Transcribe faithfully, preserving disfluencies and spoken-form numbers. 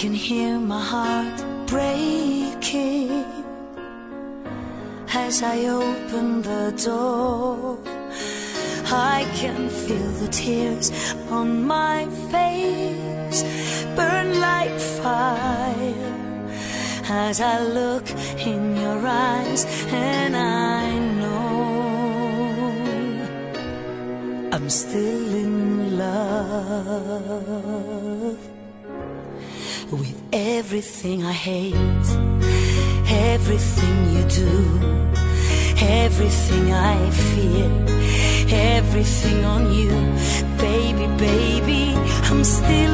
can hear my heart breaking as I open the door. I can feel the tears on my face burn like fire as I look in your eyes, and I know I'm still in love with everything I hate, everything you do, everything I fear, everything on you. Baby, baby, I'm still